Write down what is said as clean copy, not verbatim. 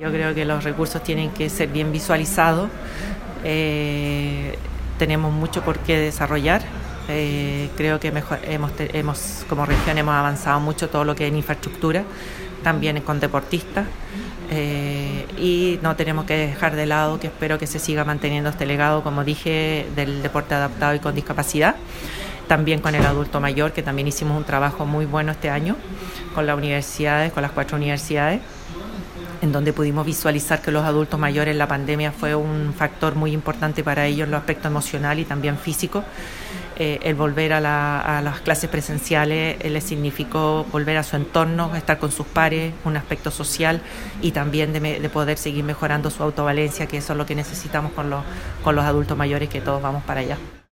Yo creo que los recursos tienen que ser bien visualizados. Tenemos mucho por qué desarrollar. Creo que como región hemos avanzado mucho todo lo que es en infraestructura, también con deportistas. Y no tenemos que dejar de lado, que espero que se siga manteniendo este legado, como dije, del deporte adaptado y con discapacidad. También con el adulto mayor, que también hicimos un trabajo muy bueno este año con las universidades, con las 4 universidades, en donde pudimos visualizar que los adultos mayores en la pandemia fue un factor muy importante para ellos en los aspectos emocional y también físico. El volver a las clases presenciales les significó volver a su entorno, estar con sus pares, un aspecto social y también de poder seguir mejorando su autovalencia, que eso es lo que necesitamos con los adultos mayores, que todos vamos para allá.